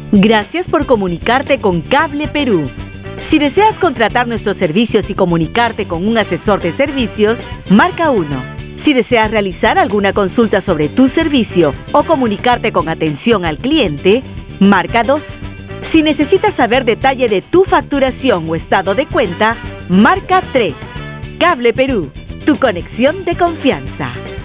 Gracias por comunicarte con Cable Perú. Si deseas contratar nuestros servicios y comunicarte con un asesor de servicios, marca 1. Si deseas realizar alguna consulta sobre tu servicio o comunicarte con atención al cliente, marca 2. Si necesitas saber detalle de tu facturación o estado de cuenta, marca 3. Cable Perú, tu conexión de confianza.